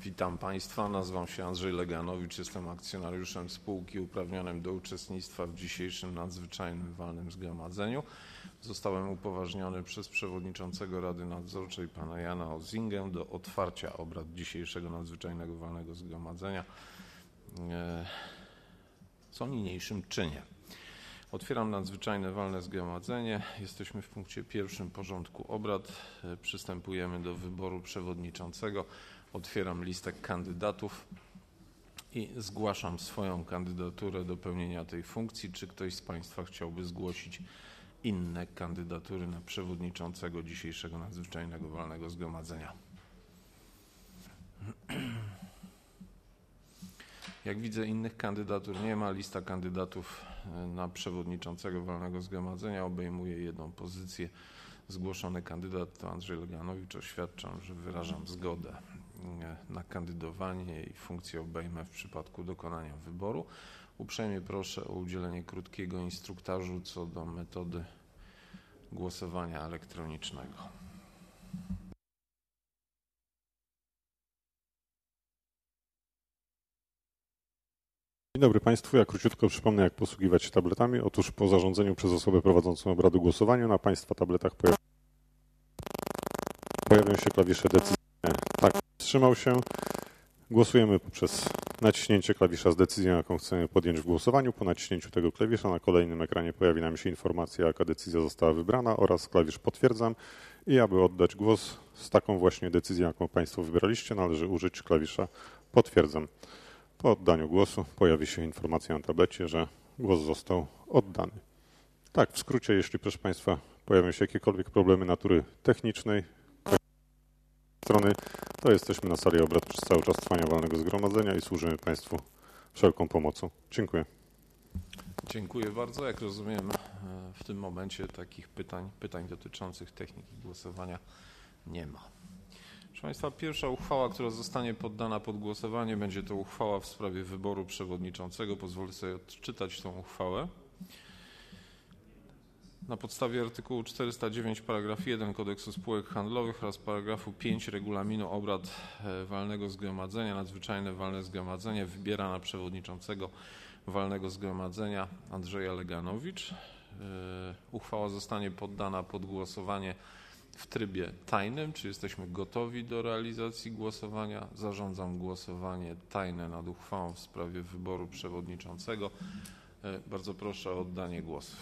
Witam Państwa, nazywam się Andrzej Leganowicz, jestem akcjonariuszem spółki uprawnionym do uczestnictwa w dzisiejszym nadzwyczajnym walnym zgromadzeniu. Zostałem upoważniony przez przewodniczącego Rady Nadzorczej pana Jana Ozingę do otwarcia obrad dzisiejszego nadzwyczajnego walnego zgromadzenia, co niniejszym czynię. Otwieram nadzwyczajne walne zgromadzenie. Jesteśmy w punkcie pierwszym porządku obrad. Przystępujemy do wyboru przewodniczącego. Otwieram listę kandydatów i zgłaszam swoją kandydaturę do pełnienia tej funkcji. Czy ktoś z Państwa chciałby zgłosić inne kandydatury na przewodniczącego dzisiejszego nadzwyczajnego walnego zgromadzenia? Jak widzę, innych kandydatur nie ma. Lista kandydatów na przewodniczącego walnego zgromadzenia obejmuje jedną pozycję. Zgłoszony kandydat to Andrzej Leganowicz. Oświadczam, że wyrażam zgodę na kandydowanie i funkcję obejmę w przypadku dokonania wyboru. Uprzejmie proszę o udzielenie krótkiego instruktażu co do metody głosowania elektronicznego. Dzień dobry Państwu. Ja króciutko przypomnę, jak posługiwać się tabletami. Otóż po zarządzeniu przez osobę prowadzącą obrady głosowaniu na Państwa tabletach pojawią się klawisze decyzyjne. Tak, wstrzymał się. Głosujemy poprzez naciśnięcie klawisza z decyzją, jaką chcemy podjąć w głosowaniu. Po naciśnięciu tego klawisza na kolejnym ekranie pojawi nam się informacja, jaka decyzja została wybrana oraz klawisz potwierdzam. I aby oddać głos z taką właśnie decyzją, jaką Państwo wybraliście, należy użyć klawisza potwierdzam. Po oddaniu głosu pojawi się informacja na tablecie, że głos został oddany. Tak, w skrócie, jeśli proszę Państwa pojawią się jakiekolwiek problemy natury technicznej strony, to jesteśmy na sali obrad przez cały czas trwania walnego zgromadzenia i służymy Państwu wszelką pomocą. Dziękuję. Dziękuję bardzo. Jak rozumiem, w tym momencie takich pytań dotyczących techniki głosowania nie ma. Proszę Państwa, pierwsza uchwała, która zostanie poddana pod głosowanie, będzie to uchwała w sprawie wyboru przewodniczącego. Pozwolę sobie odczytać tą uchwałę. Na podstawie artykułu 409 paragraf 1 Kodeksu Spółek Handlowych oraz paragrafu 5 Regulaminu Obrad Walnego Zgromadzenia, nadzwyczajne walne zgromadzenie wybiera na przewodniczącego walnego zgromadzenia Andrzeja Leganowicz. Uchwała zostanie poddana pod głosowanie w trybie tajnym. Czy jesteśmy gotowi do realizacji głosowania? Zarządzam głosowanie tajne nad uchwałą w sprawie wyboru przewodniczącego. Bardzo proszę o oddanie głosów.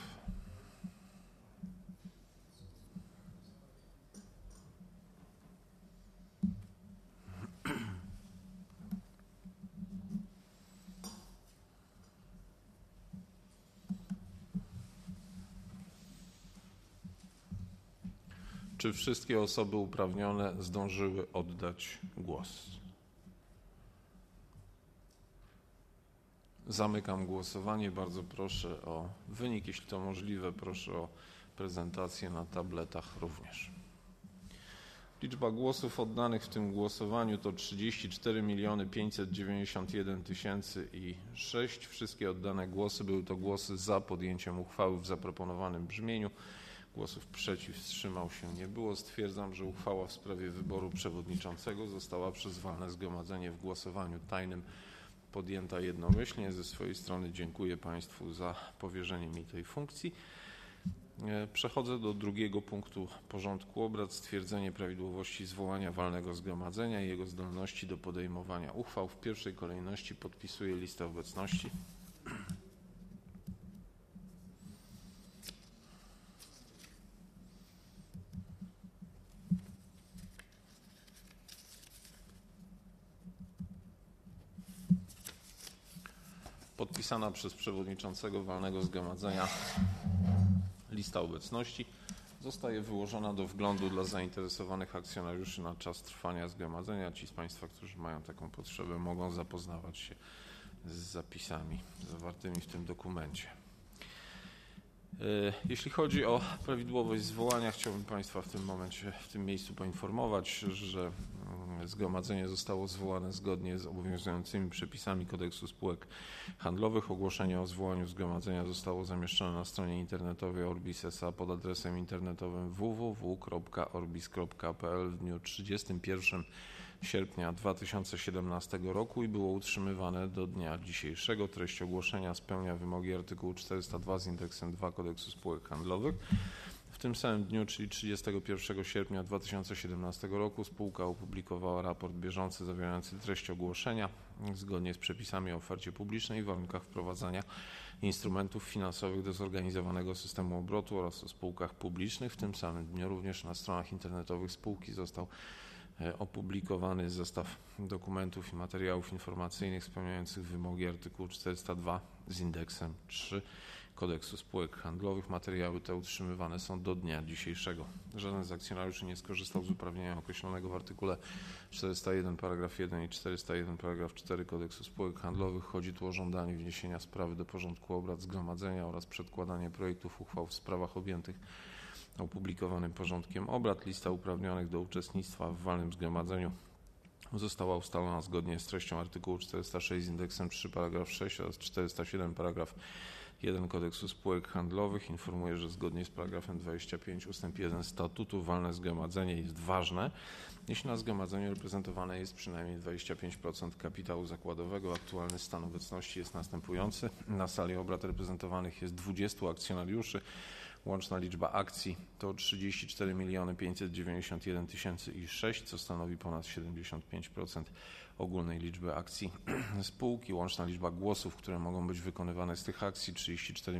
Czy wszystkie osoby uprawnione zdążyły oddać głos? Zamykam głosowanie. Bardzo proszę o wynik. Jeśli to możliwe, proszę o prezentację na tabletach również. Liczba głosów oddanych w tym głosowaniu to 34 591 006. Wszystkie oddane głosy były to głosy za podjęciem uchwały w zaproponowanym brzmieniu. Głosów przeciw, wstrzymał się nie było. Stwierdzam, że uchwała w sprawie wyboru przewodniczącego została przez walne zgromadzenie w głosowaniu tajnym podjęta jednomyślnie. Ze swojej strony dziękuję Państwu za powierzenie mi tej funkcji. Przechodzę do drugiego punktu porządku obrad. Stwierdzenie prawidłowości zwołania walnego zgromadzenia i jego zdolności do podejmowania uchwał. W pierwszej kolejności podpisuję listę obecności. Podpisana przez przewodniczącego walnego zgromadzenia lista obecności zostaje wyłożona do wglądu dla zainteresowanych akcjonariuszy na czas trwania zgromadzenia. Ci z Państwa, którzy mają taką potrzebę, mogą zapoznawać się z zapisami zawartymi w tym dokumencie. Jeśli chodzi o prawidłowość zwołania, chciałbym Państwa w tym momencie, w tym miejscu poinformować, że zgromadzenie zostało zwołane zgodnie z obowiązującymi przepisami Kodeksu Spółek Handlowych. Ogłoszenie o zwołaniu zgromadzenia zostało zamieszczone na stronie internetowej Orbis S.A. pod adresem internetowym www.orbis.pl w dniu 31 sierpnia 2017 roku i było utrzymywane do dnia dzisiejszego. Treść ogłoszenia spełnia wymogi artykułu 402 z indeksem 2 Kodeksu spółek handlowych. W tym samym dniu, czyli 31 sierpnia 2017 roku, spółka opublikowała raport bieżący zawierający treść ogłoszenia zgodnie z przepisami o ofercie publicznej i warunkach wprowadzania instrumentów finansowych do zorganizowanego systemu obrotu oraz o spółkach publicznych. W tym samym dniu również na stronach internetowych spółki został opublikowany zestaw dokumentów i materiałów informacyjnych spełniających wymogi artykułu 402 z indeksem 3 Kodeksu spółek handlowych. Materiały te utrzymywane są do dnia dzisiejszego. Żaden z akcjonariuszy nie skorzystał z uprawnienia określonego w artykule 401 paragraf 1 i 401 paragraf 4 Kodeksu spółek handlowych. Chodzi tu o żądanie wniesienia sprawy do porządku obrad zgromadzenia oraz przedkładanie projektów uchwał w sprawach objętych opublikowanym porządkiem obrad. Lista uprawnionych do uczestnictwa w walnym zgromadzeniu została ustalona zgodnie z treścią artykułu 406 z indeksem 3 paragraf 6 oraz 407 paragraf 1 Kodeksu spółek handlowych. Informuję, że zgodnie z paragrafem 25 ustęp 1 statutu walne zgromadzenie jest ważne, jeśli na zgromadzeniu reprezentowane jest przynajmniej 25% kapitału zakładowego. Aktualny stan obecności jest następujący. Na sali obrad reprezentowanych jest 20 akcjonariuszy. Łączna liczba akcji to 34 591 006, co stanowi ponad 75% ogólnej liczby akcji spółki. Łączna liczba głosów, które mogą być wykonywane z tych akcji 34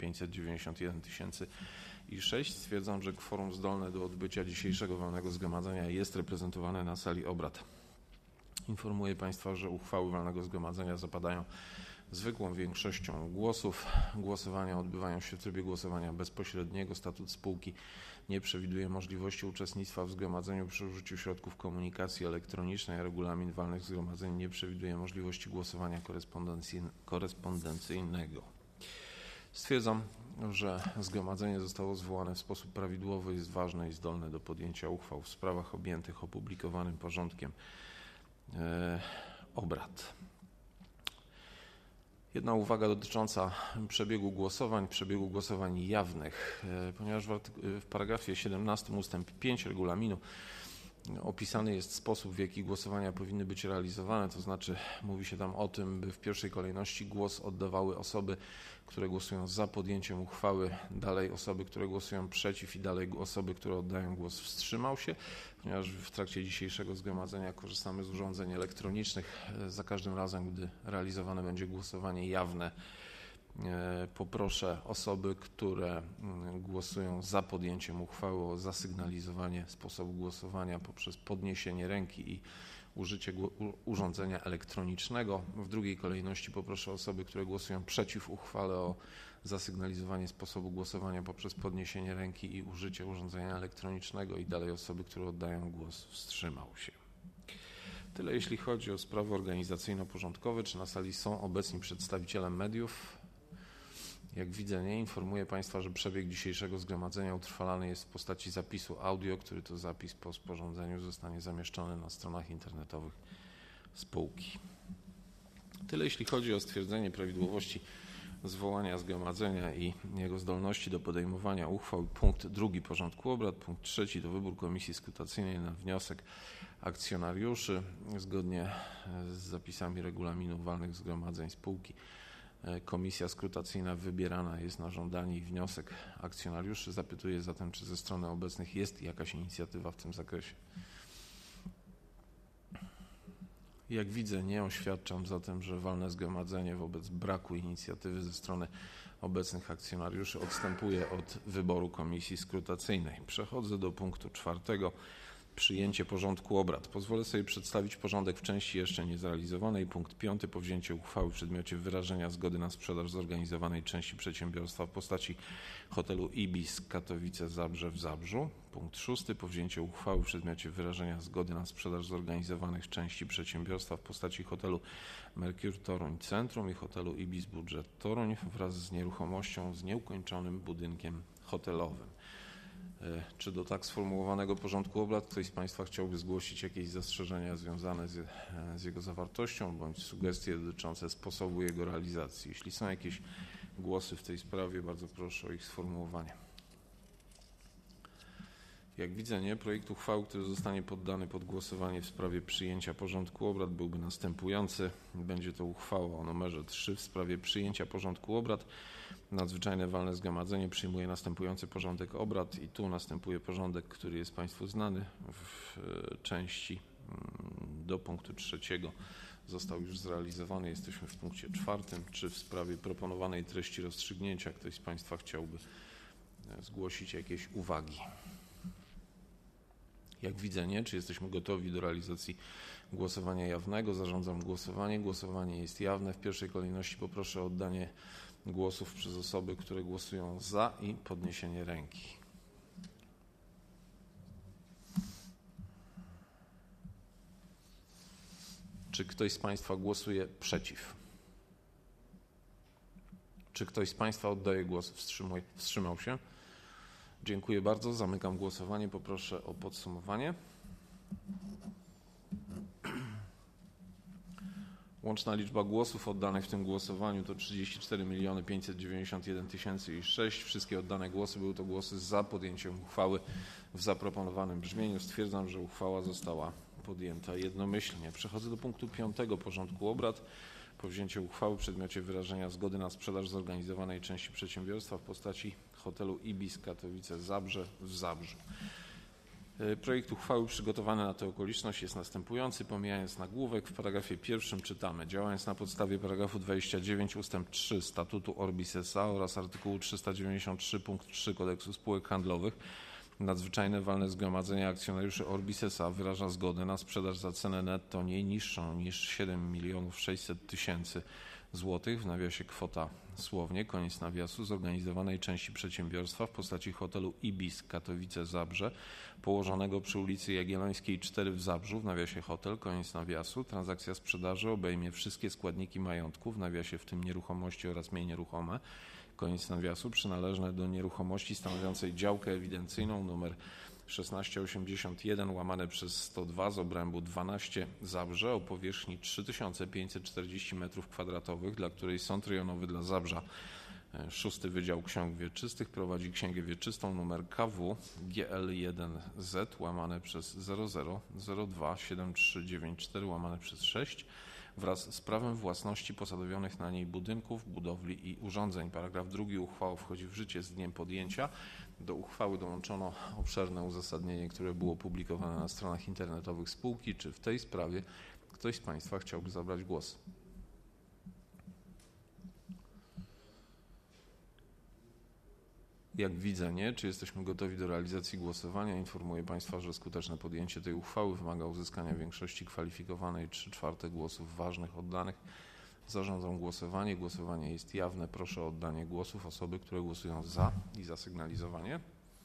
591 006. Stwierdzam, że kworum zdolne do odbycia dzisiejszego walnego zgromadzenia jest reprezentowane na sali obrad. Informuję Państwa, że uchwały walnego zgromadzenia zapadają zwykłą większością głosów. Głosowania odbywają się w trybie głosowania bezpośredniego. Statut spółki nie przewiduje możliwości uczestnictwa w zgromadzeniu przy użyciu środków komunikacji elektronicznej, a regulamin walnych zgromadzeń nie przewiduje możliwości głosowania korespondencyjnego. Stwierdzam, że zgromadzenie zostało zwołane w sposób prawidłowy, jest ważne i zdolne do podjęcia uchwał w sprawach objętych opublikowanym porządkiem obrad. Jedna uwaga dotycząca przebiegu głosowań jawnych, ponieważ w paragrafie 17 ustęp 5 regulaminu opisany jest sposób, w jaki głosowania powinny być realizowane, to znaczy mówi się tam o tym, by w pierwszej kolejności głos oddawały osoby, które głosują za podjęciem uchwały, dalej osoby, które głosują przeciw i dalej osoby, które oddają głos wstrzymał się. Ponieważ w trakcie dzisiejszego zgromadzenia korzystamy z urządzeń elektronicznych, za każdym razem, gdy realizowane będzie głosowanie jawne, poproszę osoby, które głosują za podjęciem uchwały o zasygnalizowanie sposobu głosowania poprzez podniesienie ręki i użycie urządzenia elektronicznego. W drugiej kolejności poproszę osoby, które głosują przeciw uchwale o zasygnalizowanie sposobu głosowania poprzez podniesienie ręki i użycie urządzenia elektronicznego i dalej osoby, które oddają głos wstrzymał się. Tyle jeśli chodzi o sprawy organizacyjno-porządkowe. Czy na sali są obecni przedstawiciele mediów? Jak widzę, nie. Informuję Państwa, że przebieg dzisiejszego zgromadzenia utrwalany jest w postaci zapisu audio, który to zapis po sporządzeniu zostanie zamieszczony na stronach internetowych spółki. Tyle jeśli chodzi o stwierdzenie prawidłowości zwołania zgromadzenia i jego zdolności do podejmowania uchwał. Punkt 2 porządku obrad. Punkt 3 to wybór komisji skrutacyjnej na wniosek akcjonariuszy. Zgodnie z zapisami regulaminu walnych zgromadzeń spółki komisja skrutacyjna wybierana jest na żądanie i wniosek akcjonariuszy. Zapytuję zatem, czy ze strony obecnych jest jakaś inicjatywa w tym zakresie. Jak widzę, nie. Oświadczam zatem, że walne zgromadzenie wobec braku inicjatywy ze strony obecnych akcjonariuszy odstępuje od wyboru komisji skrutacyjnej. Przechodzę do punktu 4. Przyjęcie porządku obrad. Pozwolę sobie przedstawić porządek w części jeszcze niezrealizowanej. Punkt 5. Po wzięciu uchwały w przedmiocie wyrażenia zgody na sprzedaż zorganizowanej części przedsiębiorstwa w postaci hotelu Ibis Katowice-Zabrze w Zabrzu. Punkt 6. Po wzięciu uchwały w przedmiocie wyrażenia zgody na sprzedaż zorganizowanych części przedsiębiorstwa w postaci hotelu Mercure Toruń Centrum i hotelu Ibis Budżet Toruń wraz z nieruchomością z nieukończonym budynkiem hotelowym. Czy do tak sformułowanego porządku obrad ktoś z Państwa chciałby zgłosić jakieś zastrzeżenia związane z jego zawartością bądź sugestie dotyczące sposobu jego realizacji? Jeśli są jakieś głosy w tej sprawie, bardzo proszę o ich sformułowanie. Jak widzę, nie. Projekt uchwały, który zostanie poddany pod głosowanie w sprawie przyjęcia porządku obrad byłby następujący. Będzie to uchwała o numerze 3 w sprawie przyjęcia porządku obrad. Nadzwyczajne walne zgromadzenie przyjmuje następujący porządek obrad i tu następuje porządek, który jest Państwu znany w części do punktu 3. Został już zrealizowany. Jesteśmy w punkcie 4. Czy w sprawie proponowanej treści rozstrzygnięcia ktoś z Państwa chciałby zgłosić jakieś uwagi? Jak widzę, nie. Czy jesteśmy gotowi do realizacji głosowania jawnego? Zarządzam głosowanie. Głosowanie jest jawne. W pierwszej kolejności poproszę o oddanie głosów przez osoby, które głosują za i podniesienie ręki. Czy ktoś z Państwa głosuje przeciw? Czy ktoś z Państwa oddaje głos? Wstrzymał się? Dziękuję bardzo. Zamykam głosowanie. Poproszę o podsumowanie. Łączna liczba głosów oddanych w tym głosowaniu to 34 591 006. Wszystkie oddane głosy były to głosy za podjęciem uchwały w zaproponowanym brzmieniu. Stwierdzam, że uchwała została podjęta jednomyślnie. Przechodzę do punktu 5 porządku obrad. Powzięcie uchwały w przedmiocie wyrażenia zgody na sprzedaż zorganizowanej części przedsiębiorstwa w postaci hotelu Ibis Katowice-Zabrze w Zabrzu. Projekt uchwały przygotowany na tę okoliczność jest następujący. Pomijając nagłówek, w paragrafie 1 czytamy: działając na podstawie paragrafu 29 ust. 3 Statutu Orbis S.A. oraz artykułu 393 punkt 3 Kodeksu Spółek Handlowych, nadzwyczajne walne zgromadzenie akcjonariuszy Orbis S.A. wyraża zgodę na sprzedaż za cenę netto nie niższą niż 7 600 000 złotych, w nawiasie kwota słownie, koniec nawiasu, zorganizowanej części przedsiębiorstwa w postaci hotelu Ibis Katowice-Zabrze położonego przy ulicy Jagiellońskiej 4 w Zabrzu, w nawiasie hotel, koniec nawiasu. Transakcja sprzedaży obejmie wszystkie składniki majątku, w nawiasie w tym nieruchomości oraz mienie nieruchome, koniec nawiasu, przynależne do nieruchomości stanowiącej działkę ewidencyjną nr 1681 łamane przez 102 z obrębu 12 Zabrze o powierzchni 3540 m2, dla której Sąd Rejonowy dla Zabrza 6 Wydział Ksiąg Wieczystych prowadzi księgę wieczystą nr KW GL1Z łamane przez 00027394 łamane przez 6 wraz z prawem własności posadowionych na niej budynków, budowli i urządzeń. Paragraf 2 uchwały wchodzi w życie z dniem podjęcia. Do uchwały dołączono obszerne uzasadnienie, które było opublikowane na stronach internetowych spółki. Czy w tej sprawie ktoś z Państwa chciałby zabrać głos? Jak widzę, nie. Czy jesteśmy gotowi do realizacji głosowania? Informuję Państwa, że skuteczne podjęcie tej uchwały wymaga uzyskania większości kwalifikowanej 3/4 głosów ważnych oddanych. Zarządzam głosowanie. Głosowanie jest jawne. Proszę o oddanie głosów osoby, które głosują za i zasygnalizowanie.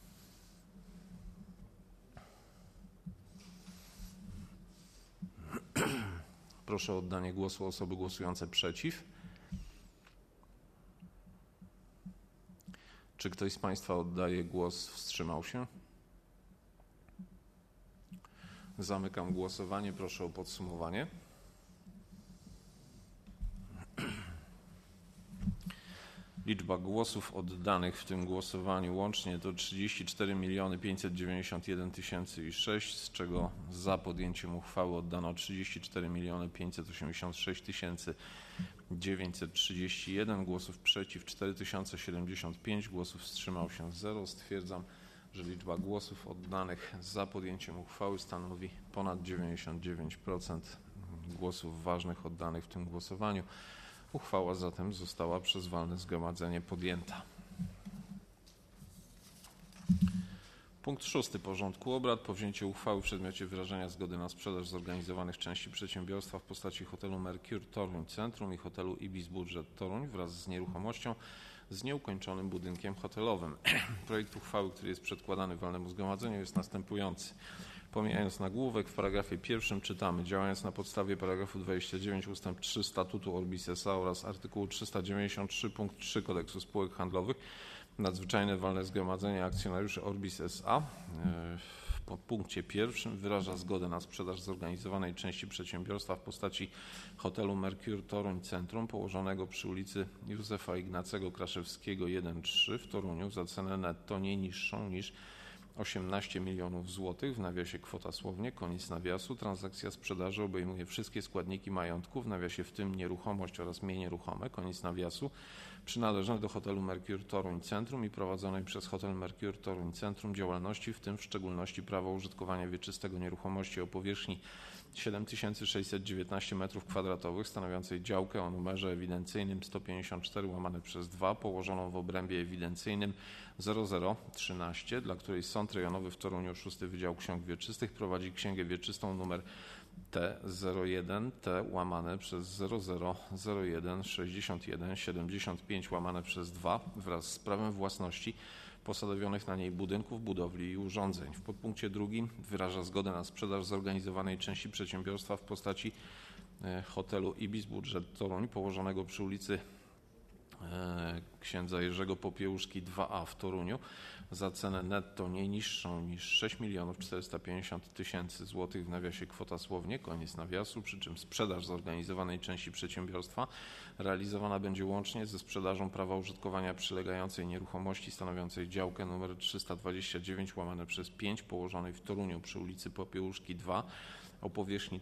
Proszę o oddanie głosu osoby głosujące przeciw. Czy ktoś z Państwa oddaje głos, wstrzymał się? Zamykam głosowanie. Proszę o podsumowanie. Liczba głosów oddanych w tym głosowaniu łącznie to 34 591 006, z czego za podjęciem uchwały oddano 34 586 931, głosów przeciw 4075, głosów wstrzymał się 0. Stwierdzam, że liczba głosów oddanych za podjęciem uchwały stanowi ponad 99% głosów ważnych oddanych w tym głosowaniu. Uchwała zatem została przez walne zgromadzenie podjęta. Punkt 6 porządku obrad. Powzięcie uchwały w przedmiocie wyrażenia zgody na sprzedaż zorganizowanych części przedsiębiorstwa w postaci hotelu Mercure Toruń Centrum i hotelu Ibis Budżet Toruń wraz z nieruchomością z nieukończonym budynkiem hotelowym. Projekt uchwały, który jest przedkładany walnemu zgromadzeniu, jest następujący. Pomijając nagłówek, w paragrafie 1 czytamy: działając na podstawie paragrafu 29 ust. 3 Statutu Orbis S.A. oraz artykułu 393 punkt 3 Kodeksu Spółek Handlowych, nadzwyczajne walne zgromadzenie akcjonariuszy Orbis S.A. w podpunkcie 1 wyraża zgodę na sprzedaż zorganizowanej części przedsiębiorstwa w postaci hotelu Mercure Toruń Centrum położonego przy ulicy Józefa Ignacego Kraszewskiego 1-3 w Toruniu za cenę netto nie niższą niż 18 milionów złotych, w nawiasie kwota słownie, koniec nawiasu. Transakcja sprzedaży obejmuje wszystkie składniki majątku, w nawiasie w tym nieruchomość oraz mienie ruchome, koniec nawiasu, przynależne do hotelu Mercure Toruń Centrum i prowadzonej przez hotel Mercure Toruń Centrum działalności, w tym w szczególności prawo użytkowania wieczystego nieruchomości o powierzchni 7619 m2 stanowiącej działkę o numerze ewidencyjnym 154/2 położoną w obrębie ewidencyjnym 0013, dla której Sąd Rejonowy w Toruniu 6 Wydział Ksiąg Wieczystych prowadzi księgę wieczystą numer T01T/00016175/2 wraz z prawem własności posadowionych na niej budynków, budowli i urządzeń. W podpunkcie drugim wyraża zgodę na sprzedaż zorganizowanej części przedsiębiorstwa w postaci hotelu Ibis Budżet Toruń położonego przy ulicy księdza Jerzego Popiełuszki 2A w Toruniu za cenę netto nie niższą niż 6 450 000 złotych, w nawiasie kwota słownie, koniec nawiasu, przy czym sprzedaż zorganizowanej części przedsiębiorstwa realizowana będzie łącznie ze sprzedażą prawa użytkowania przylegającej nieruchomości stanowiącej działkę nr 329/5 położonej w Toruniu przy ulicy Popiełuszki 2 o powierzchni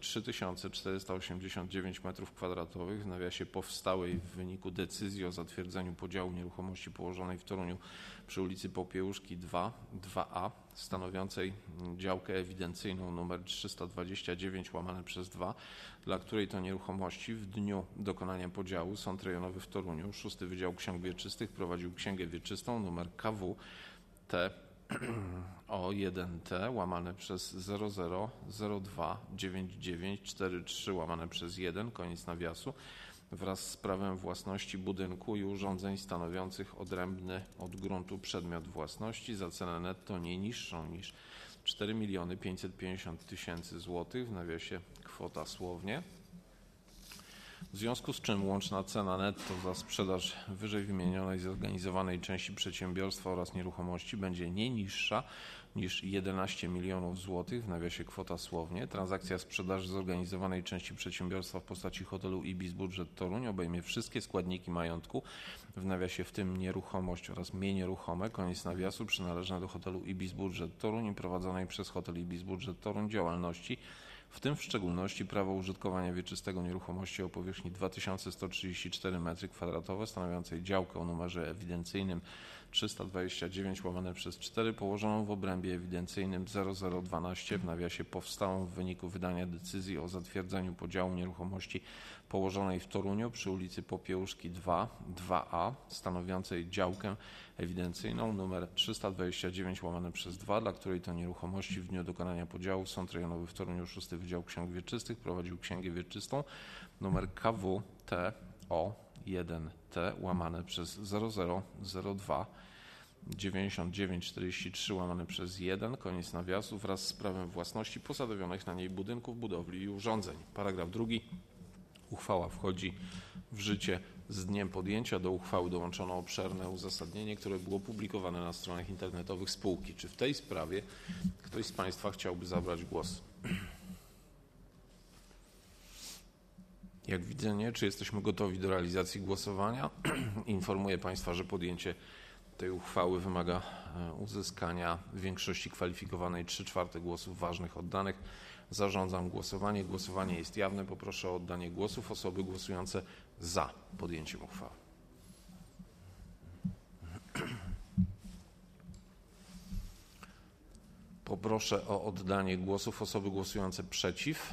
3489 m2, w nawiasie powstałej w wyniku decyzji o zatwierdzeniu podziału nieruchomości położonej w Toruniu przy ulicy Popiełuszki 2A, stanowiącej działkę ewidencyjną nr 329/2, dla której to nieruchomości w dniu dokonania podziału Sąd Rejonowy w Toruniu 6 Wydział Ksiąg Wieczystych prowadził księgę wieczystą nr KW T o 1T/00029943/1, koniec nawiasu, wraz z prawem własności budynku i urządzeń stanowiących odrębny od gruntu przedmiot własności za cenę netto nie niższą niż 4 550 000 złotych, w nawiasie kwota słownie. W związku z czym łączna cena netto za sprzedaż wyżej wymienionej zorganizowanej części przedsiębiorstwa oraz nieruchomości będzie nie niższa niż 11 milionów złotych, w nawiasie kwota słownie. Transakcja sprzedaży zorganizowanej części przedsiębiorstwa w postaci hotelu Ibis Budżet Toruń obejmie wszystkie składniki majątku, w nawiasie w tym nieruchomość oraz mienie ruchome, koniec nawiasu, przynależne do hotelu Ibis Budżet Toruń i prowadzonej przez hotel Ibis Budżet Toruń działalności, w tym w szczególności prawo użytkowania wieczystego nieruchomości o powierzchni 2134 m2 stanowiącej działkę o numerze ewidencyjnym 329/4 położoną w obrębie ewidencyjnym 0012, w nawiasie powstałą w wyniku wydania decyzji o zatwierdzeniu podziału nieruchomości położonej w Toruniu przy ulicy Popiełuszki 2A stanowiącej działkę ewidencyjną nr 329/2, dla której to nieruchomości w dniu dokonania podziału Sąd Rejonowy w Toruniu 6 Wydział Ksiąg Wieczystych prowadził księgę wieczystą nr KW T o 1T/0002 9943/1, koniec nawiasu, wraz z prawem własności posadowionych na niej budynków, budowli i urządzeń. Paragraf drugi. Uchwała wchodzi w życie z dniem podjęcia. Do uchwały dołączono obszerne uzasadnienie, które było publikowane na stronach internetowych spółki. Czy w tej sprawie ktoś z Państwa chciałby zabrać głos? Jak widzę nie. Czy jesteśmy gotowi do realizacji głosowania? Informuję Państwa, że podjęcie tej uchwały wymaga uzyskania większości kwalifikowanej 3/4 głosów ważnych oddanych. Zarządzam głosowanie. Głosowanie jest jawne. Poproszę o oddanie głosów osoby głosujące za podjęciem uchwały. Poproszę o oddanie głosów osoby głosujące przeciw.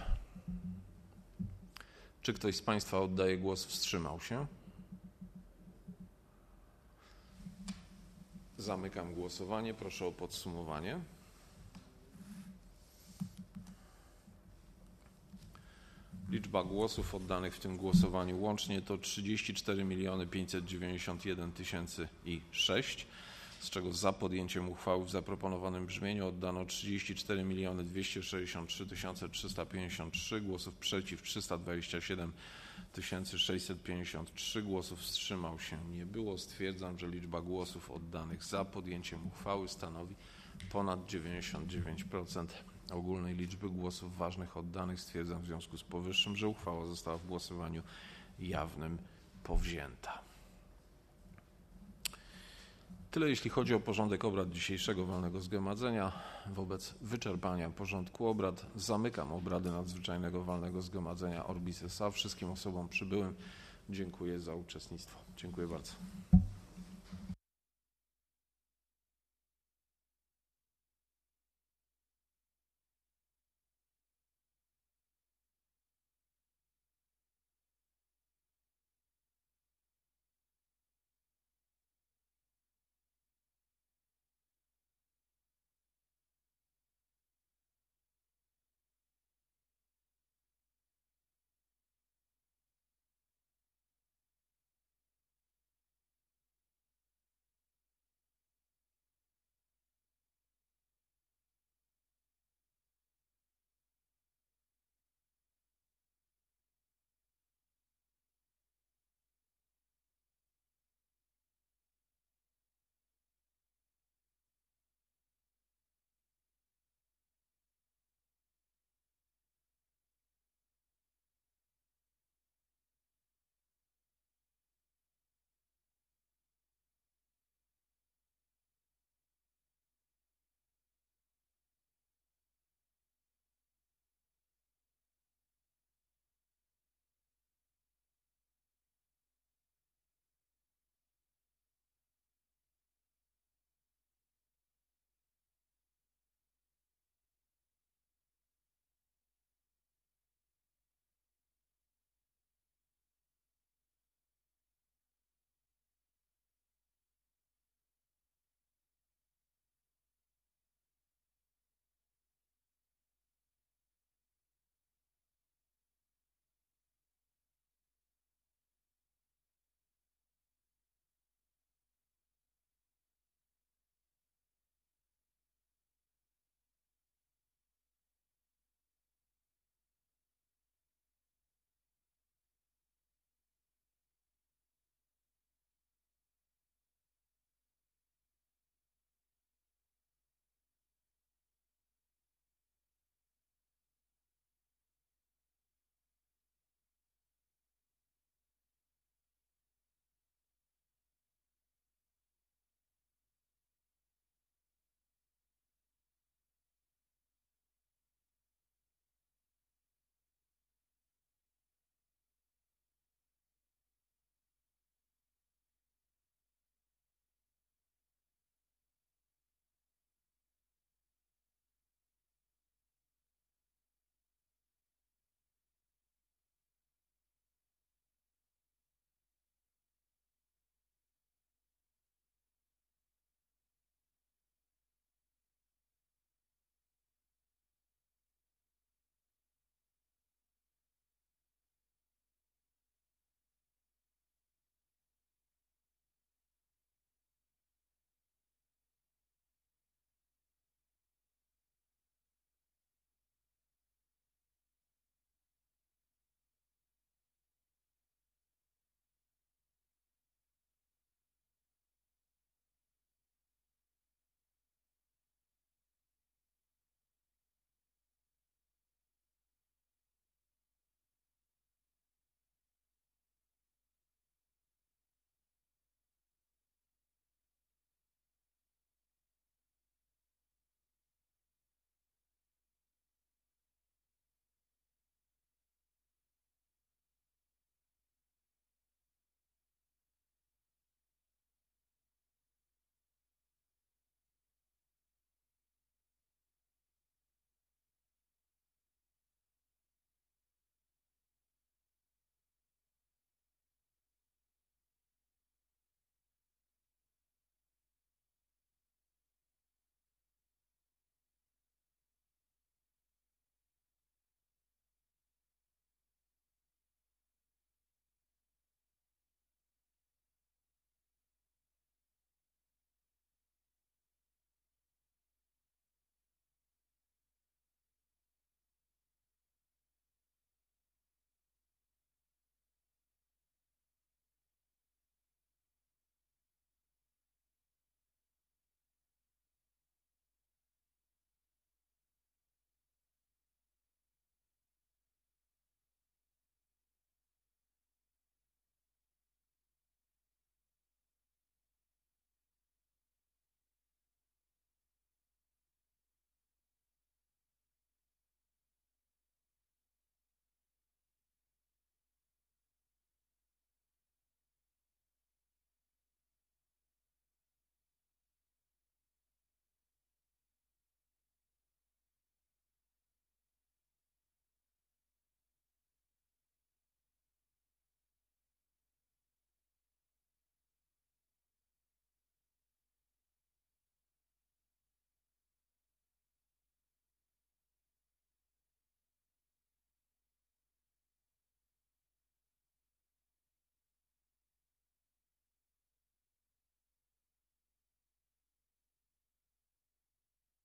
Czy ktoś z Państwa oddaje głos, wstrzymał się? Zamykam głosowanie. Proszę o podsumowanie. Liczba głosów oddanych w tym głosowaniu łącznie to 34 591 006, z czego za podjęciem uchwały w zaproponowanym brzmieniu oddano 34 263 353, głosów przeciw 327 653, głosów wstrzymał się nie było. Stwierdzam, że liczba głosów oddanych za podjęciem uchwały stanowi ponad 99% ogólnej liczby głosów ważnych oddanych. Stwierdzam w związku z powyższym, że uchwała została w głosowaniu jawnym powzięta. Tyle jeśli chodzi o porządek obrad dzisiejszego walnego zgromadzenia. Wobec wyczerpania porządku obrad zamykam obrady nadzwyczajnego walnego zgromadzenia Orbis S.A. Wszystkim osobom przybyłym dziękuję za uczestnictwo. Dziękuję bardzo.